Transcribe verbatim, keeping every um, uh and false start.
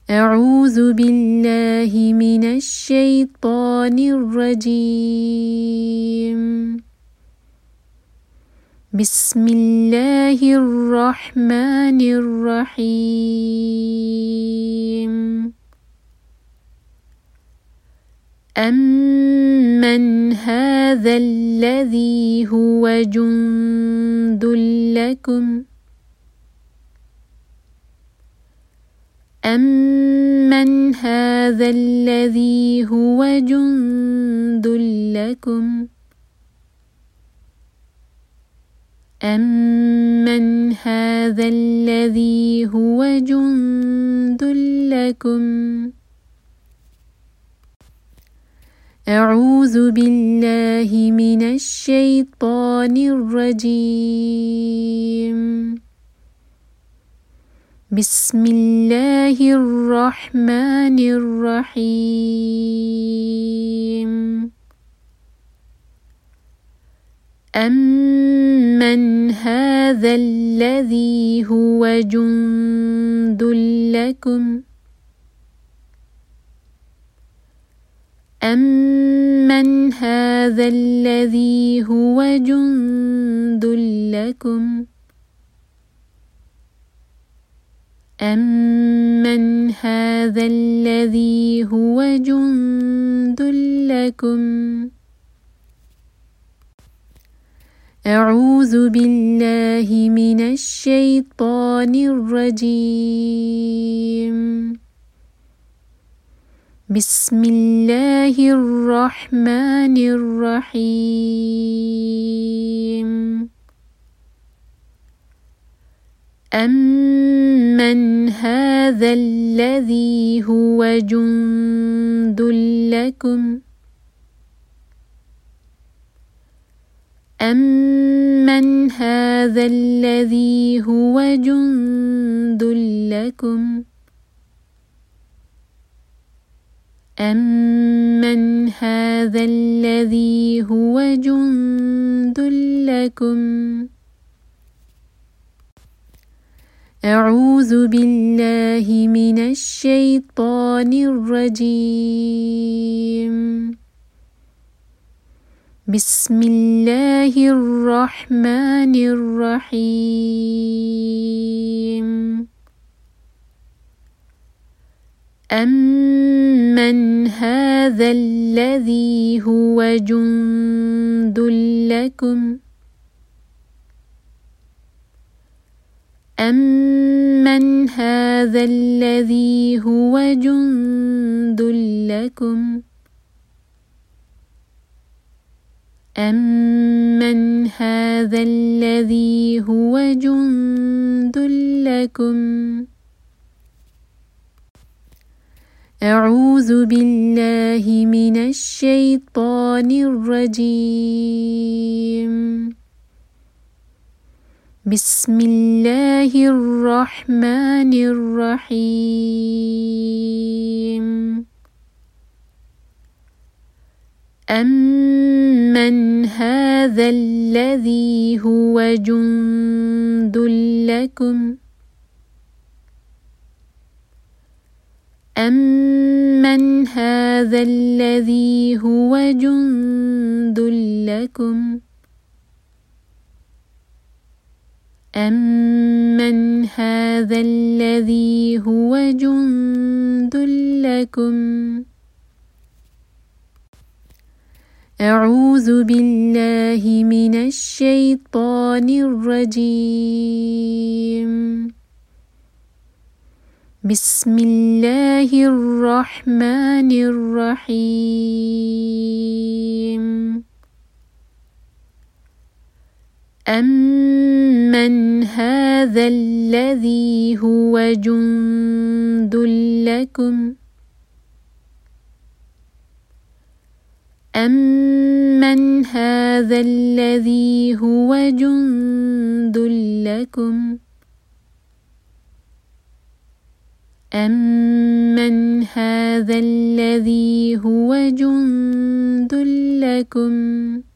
أعوذ بالله من الشيطان الرجيم. بسم الله الرحمن الرحيم. أمن هذا الذي هو جند لكم أمن هذا الذي هو جند لكم أمن هذا الذي هو جند لكم. أعوذ بالله من الشيطان الرجيم. بسم الله الرحمن الرحيم. أمن هذا الذي هو جند لكم أمن هذا الذي هو جند لكم أمن هذا الذي هو جند لكم. أعوذ بالله من الشيطان الرجيم. بسم الله الرحمن الرحيم. أمن هذا الذي هو جند لكم أمن هذا الذي هو جند لكم أمن هذا الذي هو جند لكم. أعوذ بالله من الشيطان الرجيم. بسم الله الرحمن الرحيم. أمن هذا الذي هو جند لكم أمن هذا الذي هو جند لكم أمن هذا الذي هو جند لكم. أعوذ بالله من الشيطان الرجيم. بسم الله الرحمن الرحيم. أمن هذا الذي هو جند لكم أمن هذا الذي هو جند لكم أمن هذا الذي هو جند لكم. أعوذ بالله من الشيطان الرجيم. بسم الله الرحمن الرحيم. أمن هذا الذي هو جند لكم أمن هذا الذي هو جند لكم أمن هذا الذي هو جند لكم.